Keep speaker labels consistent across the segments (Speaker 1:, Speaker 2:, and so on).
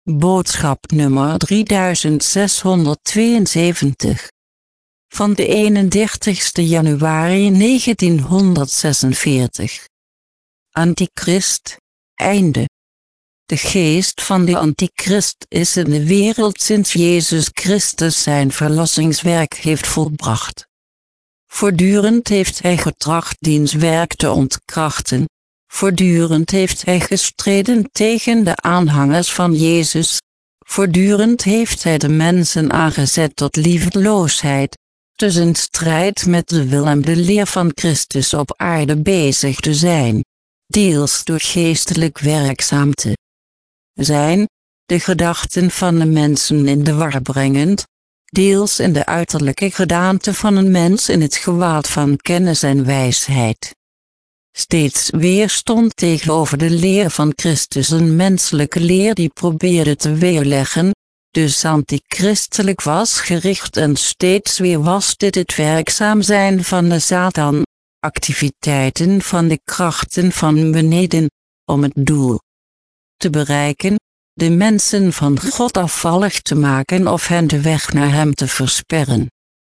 Speaker 1: Boodschap nummer 3672. Van de 31 januari 1946. Antichrist, einde. De geest van de antichrist is in de wereld sinds Jezus Christus zijn verlossingswerk heeft volbracht. Voortdurend heeft hij getracht diens werk te ontkrachten. Voortdurend heeft hij gestreden tegen de aanhangers van Jezus. Voortdurend heeft hij de mensen aangezet tot liefdeloosheid, dus in strijd met de wil en de leer van Christus op aarde bezig te zijn, deels door geestelijk werkzaam te zijn, de gedachten van de mensen in de war brengend, deels in de uiterlijke gedaante van een mens in het gewaad van kennis en wijsheid. Steeds weerstond tegenover de leer van Christus een menselijke leer die probeerde te weerleggen, dus antichristelijk was gericht en steeds weer was dit het werkzaam zijn van de Satan, activiteiten van de krachten van beneden, om het doel te bereiken, de mensen van God afvallig te maken of hen de weg naar hem te versperren.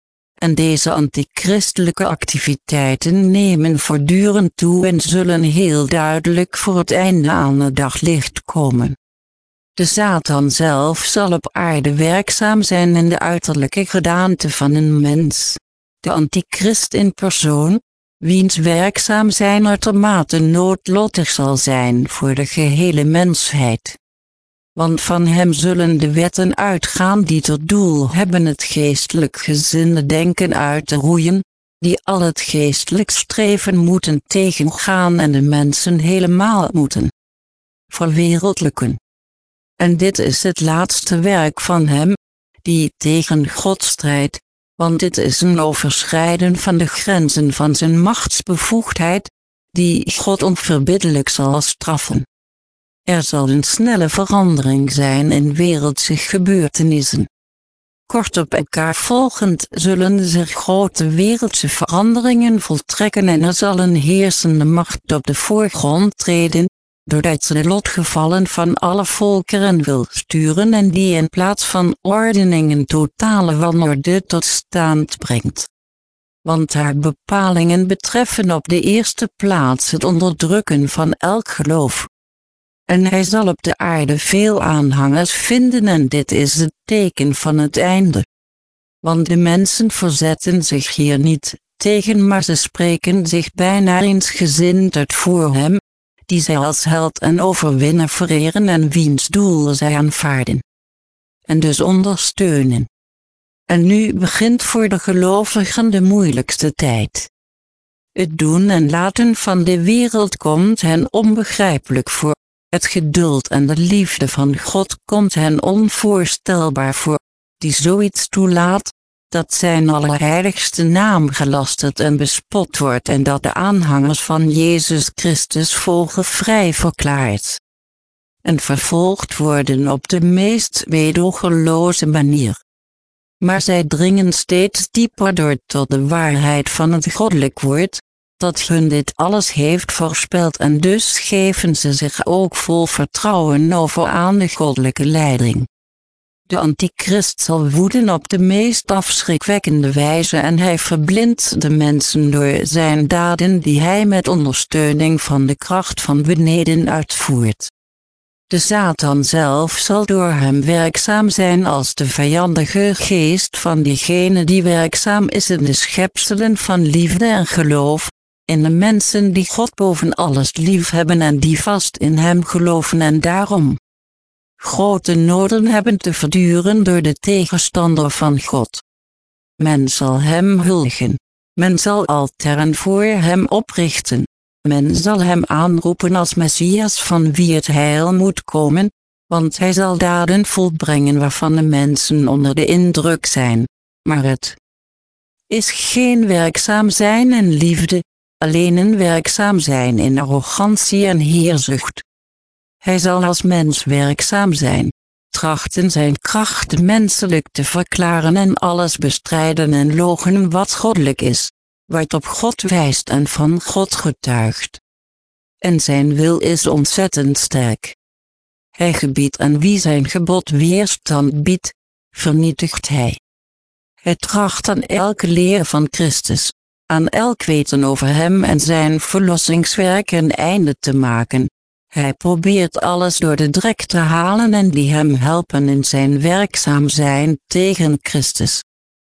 Speaker 1: En deze antichristelijke activiteiten nemen voortdurend toe en zullen heel duidelijk voor het einde aan het daglicht komen. De Satan zelf zal op aarde werkzaam zijn in de uiterlijke gedaante van een mens, de antichrist in persoon, wiens werkzaam zijn uitermate noodlottig zal zijn voor de gehele mensheid. Want van hem zullen de wetten uitgaan die tot doel hebben het geestelijk gezinde denken uit te roeien, die al het geestelijk streven moeten tegengaan en de mensen helemaal moeten verwereldlijken. En dit is het laatste werk van hem, die tegen God strijdt, want dit is een overschrijden van de grenzen van zijn machtsbevoegdheid, die God onverbiddelijk zal straffen. Er zal een snelle verandering zijn in wereldse gebeurtenissen. Kort op elkaar volgend zullen zich grote wereldse veranderingen voltrekken en er zal een heersende macht op de voorgrond treden, doordat ze de lotgevallen van alle volkeren wil sturen en die in plaats van ordening een totale wanorde tot stand brengt. Want haar bepalingen betreffen op de eerste plaats het onderdrukken van elk geloof. En hij zal op de aarde veel aanhangers vinden en dit is het teken van het einde. Want de mensen verzetten zich hier niet tegen, maar ze spreken zich bijna eensgezind uit voor hem, die zij als held en overwinnaar vereren en wiens doel zij aanvaarden. En dus ondersteunen. En nu begint voor de gelovigen de moeilijkste tijd. Het doen en laten van de wereld komt hen onbegrijpelijk voor. Het geduld en de liefde van God komt hen onvoorstelbaar voor, die zoiets toelaat, dat zijn allerheiligste naam gelasterd en bespot wordt en dat de aanhangers van Jezus Christus vogelvrij verklaard en vervolgd worden op de meest meedogenloze manier. Maar zij dringen steeds dieper door tot de waarheid van het goddelijk woord, dat hun dit alles heeft voorspeld en dus geven ze zich ook vol vertrouwen over aan de goddelijke leiding. De antichrist zal woeden op de meest afschrikwekkende wijze en hij verblindt de mensen door zijn daden die hij met ondersteuning van de kracht van beneden uitvoert. De Satan zelf zal door hem werkzaam zijn als de vijandige geest van diegene die werkzaam is in de schepselen van liefde en geloof, in de mensen die God boven alles liefhebben en die vast in hem geloven en daarom grote noden hebben te verduren door de tegenstander van God. Men zal hem huldigen. Men zal altaren voor hem oprichten. Men zal hem aanroepen als Messias van wie het heil moet komen, want hij zal daden volbrengen waarvan de mensen onder de indruk zijn, maar het is geen werkzaam zijn in liefde, alleen een werkzaam zijn in arrogantie en heerzucht. Hij zal als mens werkzaam zijn, trachten zijn kracht menselijk te verklaren en alles bestrijden en loochenen wat goddelijk is, wat op God wijst en van God getuigt. En zijn wil is ontzettend sterk. Hij gebiedt aan wie zijn gebod weerstand biedt, vernietigt hij. Hij tracht aan elke leer van Christus, aan elk weten over hem en zijn verlossingswerk een einde te maken. Hij probeert alles door de drek te halen en die hem helpen in zijn werkzaam zijn tegen Christus.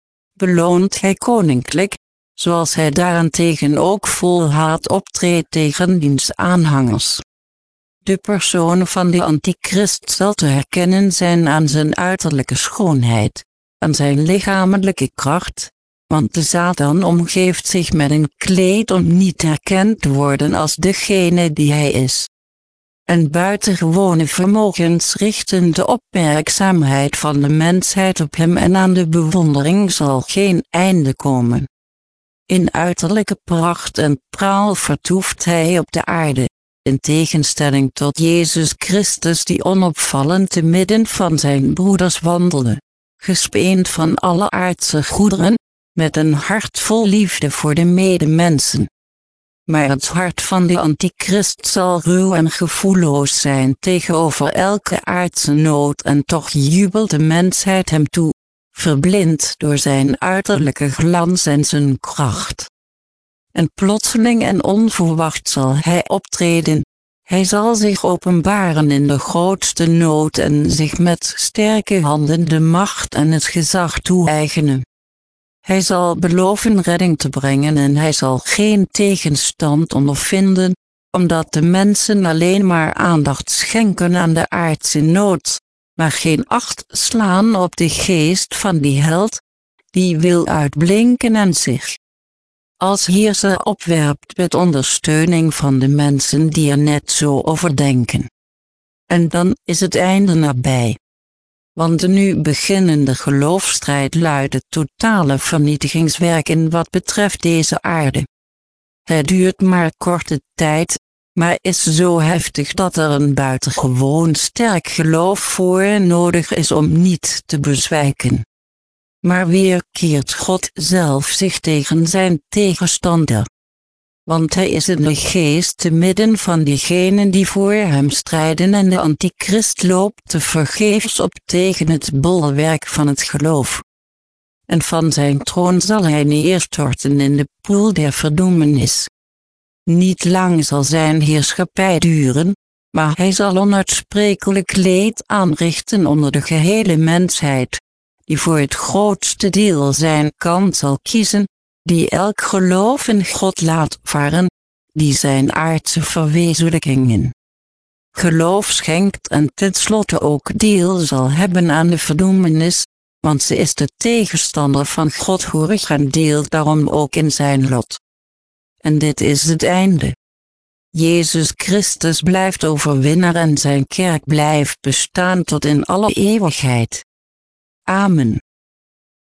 Speaker 1: Beloont hij koninklijk, zoals hij daarentegen ook vol haat optreedt tegen diens aanhangers. De persoon van de antichrist zal te herkennen zijn aan zijn uiterlijke schoonheid, aan zijn lichamelijke kracht, want de Satan omgeeft zich met een kleed om niet herkend te worden als degene die hij is. En buitengewone vermogens richten de opmerkzaamheid van de mensheid op hem en aan de bewondering zal geen einde komen. In uiterlijke pracht en praal vertoeft hij op de aarde, in tegenstelling tot Jezus Christus die onopvallend te midden van zijn broeders wandelde, gespeend van alle aardse goederen, met een hart vol liefde voor de medemensen. Maar het hart van de antichrist zal ruw en gevoelloos zijn tegenover elke aardse nood en toch jubelt de mensheid hem toe, verblind door zijn uiterlijke glans en zijn kracht. En plotseling en onverwacht zal hij optreden, hij zal zich openbaren in de grootste nood en zich met sterke handen de macht en het gezag toe-eigenen. Hij zal beloven redding te brengen en hij zal geen tegenstand ondervinden, omdat de mensen alleen maar aandacht schenken aan de aardse nood, maar geen acht slaan op de geest van die held, die wil uitblinken en zich als heerser opwerpt met ondersteuning van de mensen die er net zo over denken. En dan is het einde nabij. Want de nu beginnende geloofsstrijd luidt het totale vernietigingswerk in wat betreft deze aarde. Het duurt maar korte tijd, maar is zo heftig dat er een buitengewoon sterk geloof voor nodig is om niet te bezwijken. Maar weer keert God zelf zich tegen zijn tegenstander. Want hij is in de geest te midden van diegenen die voor hem strijden en de antichrist loopt tevergeefs op tegen het bolwerk van het geloof. En van zijn troon zal hij neerstorten in de poel der verdoemenis. Niet lang zal zijn heerschappij duren, maar hij zal onuitsprekelijk leed aanrichten onder de gehele mensheid, die voor het grootste deel zijn kant zal kiezen, die elk geloof in God laat varen, die zijn aardse verwezenlijkingen geloof schenkt en tenslotte ook deel zal hebben aan de verdoemenis, want ze is de tegenstander van God horig en deelt daarom ook in zijn lot. En dit is het einde. Jezus Christus blijft overwinnaar en zijn kerk blijft bestaan tot in alle eeuwigheid. Amen.